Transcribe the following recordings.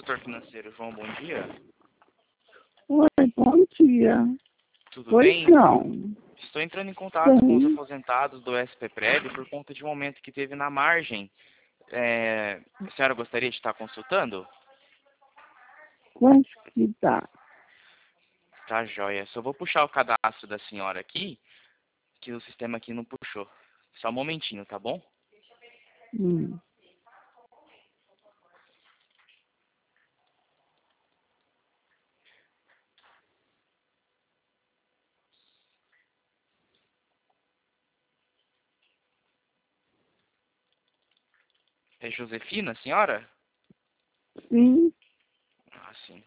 consultor financeiro. João, bom dia. Oi, bom dia. Tudo Pois bem? não. Estou entrando em contato com os Sim. aposentados do SPPREV por conta de um aumento que teve na margem. A senhora gostaria de estar consultando? Quanto que dá? Tá, joia. Só vou puxar o cadastro da senhora aqui, que o sistema aqui não puxou. Só um momentinho, tá bom? Hum. É Josefina, a senhora? Sim. Ah, sim.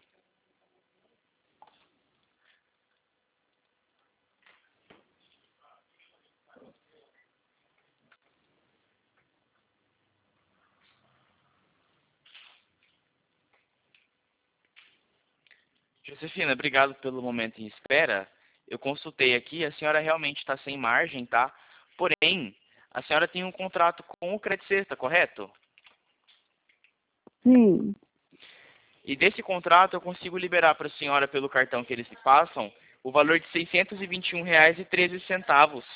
Josefina, obrigado pelo momento em espera. Eu consultei aqui, a senhora realmente está sem margem, tá? Porém, a senhora tem um contrato com o Credit Sexta, correto? Sim. E desse contrato eu consigo liberar para a senhora, pelo cartão que eles se passam, o valor de R$ 621,13.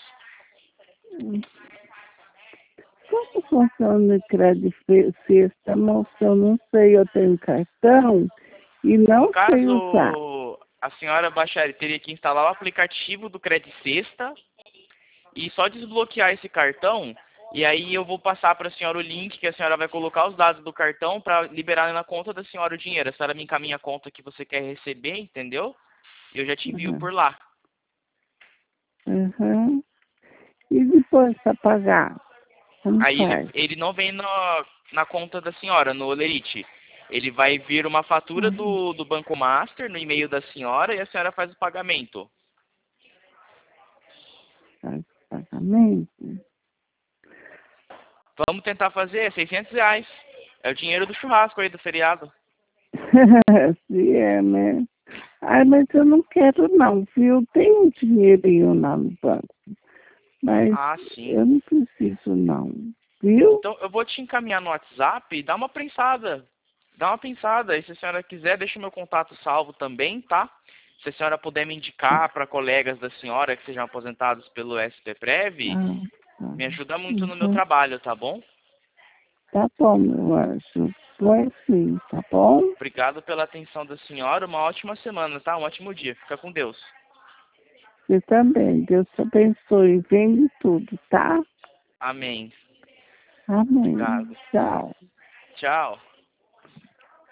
Como funciona o crédito sexta, moça? Eu não sei, eu tenho cartão e No não sei usar. caso, a senhora teria que instalar o aplicativo do Credit Sexta e só desbloquear esse cartão. E aí eu vou passar para a senhora o link que a senhora vai colocar os dados do cartão para liberar na conta da senhora o dinheiro. A senhora me encaminha a conta que você quer receber, entendeu? E eu já te envio Uhum. por lá. Uhum. E depois para pagar? Como Aí faz? ele não vem na conta da senhora, no Olerite. Ele vai vir uma fatura Uhum. do Banco Master no e-mail da senhora e a senhora faz o pagamento. Faz pagamento? Vamos tentar fazer, é R$ 600. É o dinheiro do churrasco aí do feriado. Se é, né? Ai, mas eu não quero não, viu? Tem um dinheirinho lá no banco, mas Ah, sim. eu não preciso não, viu? Então eu vou te encaminhar no WhatsApp e dá uma pensada. Dá uma pensada. E se a senhora quiser, deixa o meu contato salvo também, tá? Se a senhora puder me indicar para colegas da senhora que sejam aposentados pelo SPPREV, Ah, tá. me ajuda muito no meu Uhum. trabalho, tá bom? Tá bom, meu anjo. Foi sim, tá bom? Obrigado pela atenção da senhora. Uma ótima semana, tá? Um ótimo dia. Fica com Deus. Você também. Deus te abençoe. Vem em tudo, tá? Amém. Amém. Obrigado. Tchau. Tchau.